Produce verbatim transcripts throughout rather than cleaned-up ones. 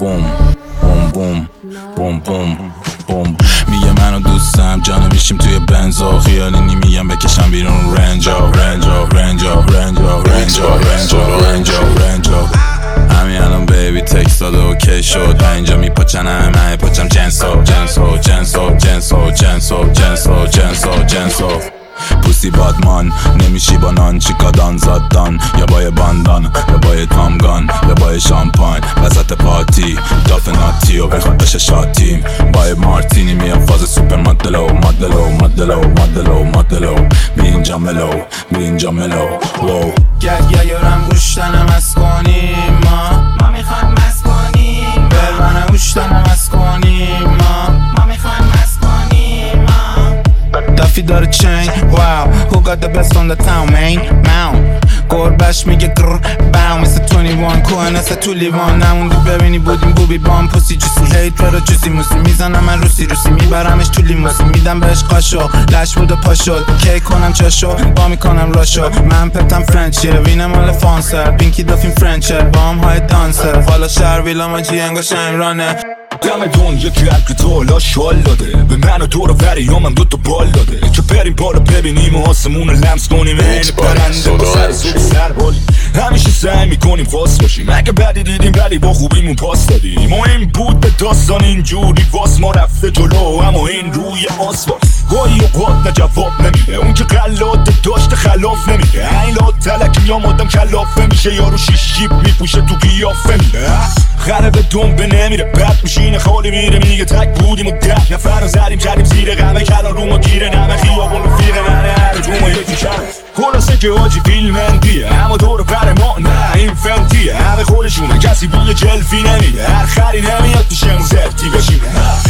بوم بوم بوم بوم بوم بوم. میگه منو دوستم جانو میشیم توی بنزا، خیالی نیمیم بکشم بیرون رنجا رنجا رنجا رنجا رنجا رنجا رنجا رنجا. همین الان بیبی تکست داده اوکی شد، اینجا میپاچن همه من پاچم جنسو جنسو جنسو جنسو جنسو جنسو جنسو جنسو. پوسی بادمان نمیشی با نان، چیکادان زادان یا بای باندان یا بای تامگان یا بای شامپاین وسط پارتی داف ناتی و بخواد بشه شاتیم بای مارتینی. میام فاز سوپر مدلو مدلو مدلو مدلو مدلو بی اینجا ملو بی اینجا ملو وو. گرگه یارم گوشتنم از کنیم ما ما میخوایم از کنیم برمانه گوشتنم از کنیم ما ما میخوایم از کنیم ما. دافی داره چین واو who got the best on the town main mount. گربش میگه گر باو مثل توینتی وان کوه نسه تو لیوان نموندی ببینی بودیم بوبی بام پوسی جوسی هیت پرا جوسی موسی میزنم من روسی روسی میبرمش تو لیموسی میدم بهش قاشو لش بود و پا شد کی کنم چاشو با میکنم راشو. من پتم فرنچیه وینه مال فانسر بینکی دافیم فرنچر بام های دانسر حالا شهر ویلا ما جی انگا شمرانه. دم دنیا که هر که تالا شال داده به من و دور و وریامم دوتا بال داده که بریم بالا ببینیم و آسمون رو لمس کنیم این پرنده با سر صبح سر بالی. همیشه سعی میکنیم خاص باشیم اگه بدی دیدیم ولی با خوبیمون پاس دادیم. مهم بود به داستان اینجوری واس ما رفته جلو اما این روی آسفالت گاهی اوقات نه جواب نمیده اون که غلات داشته خلاف نمیده. این لا تلکی یا مادم کلافه میشه یارو شیش جیب میپوشه تو قیافه میده خره به دنبه نمیره بد میشینه خالی میره میگه تک بودیم و ده نفر رو زدیم کردیم زیر غمه کلان رو ما گیره نمه خیابون رفیقه منه هر جو ما یکی شد خلاصه که حاجی فیلم اندیه اما دور بر ما نه این فنتیه همه خودشونه کسی بوی جلفی نمیده هر خری نمیاد پیشه اون زرتی بشینه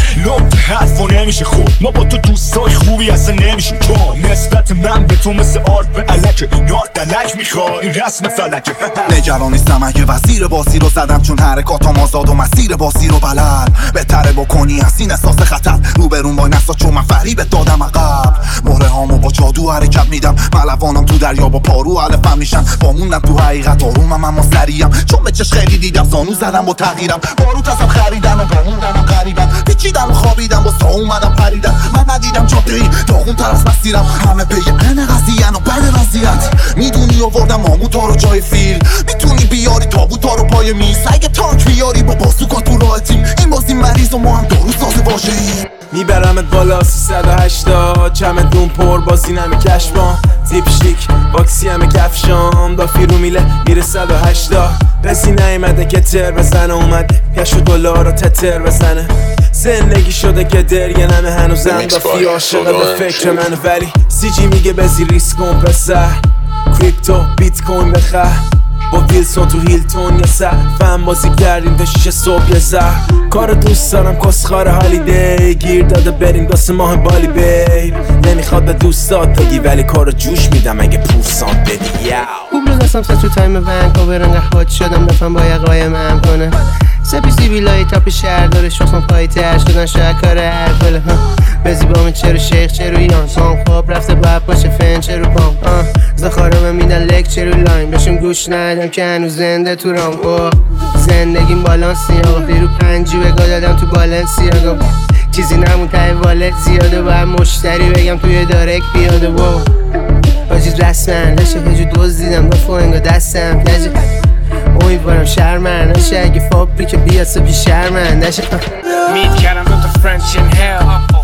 لب حرفا نمیشه خود ما با تو دوستای خوبی اصلا نمیشیم چون نسبت من به تو مثل آرد به علکه نار دلک میخواد این رسم فلکه. نگران نیستم اگه وزیر باسی رو زدم چون حرکاتم آزاد و مسیر باسی رو بلد بهتره بکنی از این احساس خطر روبرون با نسا چون من فریبت دادم عقب مهره هامو با جادو حرکت میدم ملوانم تو دریا با پارو علفم میشن با موندم تو حقیقت آرومم اما سریم چون به چش خیلی دیدم زانو زدم با تغییرم باروت ازم خریدن و بموندن و قریبن پیچیدن و خوابیدم با سا اومدم پریدم من ندیدم جاده ای داغون تر از مسیرم همه پی این قضیه و بد وضعیت میدونی آوردم ماموتا رو جای فیل میتونی بیاری تابوتا رو پای میز اگه تانک بیاری با باسوکا تو راه تیم این بازی مریض و ما هم دارو ساز واژه‌ای میبرمت بالا سیصد و هشتاد چمدون پر بازی نمی کشفان زیپ شیک باکسی همه کفشام دافی رو میله میره صد و هشتاد رسی نیمده که تر بزنه اومده کش و دلار رو تتر بزنه زندگی شده که در یه نمه هنوزم دافی عاشقه به فکر منه ولی سی جی میگه بزی ریسک کن پسر کریپتو بیت کوین بخر با ویلسون تو هیلتون یا سر فهم بازی کردیم تا شیش صبح یه زهر کار دوست دارم کسخار هالیدی گیر داده بریم داست ماه بالی بیر نمیخواد به دوستات بگی ولی کارو جوش میدم اگه پورسان بدی یاو خوب رو دستم سه تو تایم ونکوور انقدر حاد شدم دفعم با یقای من کنه سپیسی بیلای تاپ شهر داره شخصم پای تر شدن شاید کار هر کله بزی با من چرو شیخ چرو یان سام خواب رفته باید باشه فن چرو پام زخارم میدن لک چرو لاین بشم گوش ندم که هنوز زنده تو رام اوه زندگیم بالانسی آقا بیرو پنجی بگاه دادم تو بالانسی آقا چیزی نمون تای والت زیاده باید مشتری بگم توی دارک بیاده وو باجی رسمن داشته هجو دوز دیدم دفعه انگا دستم کجه امیدوارم شرمندشه اگه فابریک بیاسه بی شرمندشه میت کردم دوتا فرنچ این هل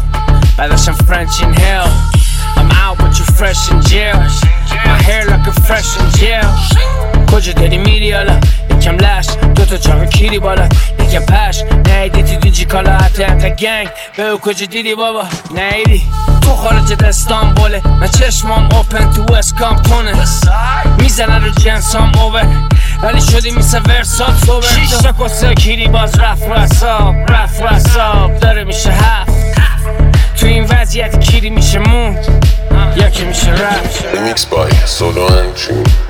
بعدشم فرنچ این هل I'm out but you fresh in jail My hair looking fresh in jail کجا داری میری حالا یکم لش دوتا چاق کیری بالا یکم پش نیدی تو دیجی کالا حتی انقا گنگ بهو کجا دیدی بابا نیدی تو خارج استانبوله من چشمام اوپن تو وست کامپتونه میزنه رو جنسام اوور ولی شدی میسه ورسات صبح شیش تا کسه کیری باز رفت رساب رفت رساب داره میشه هفت تو این وضعیت کیری میشه موند یا که میشه رفت Mixed by Solo and June.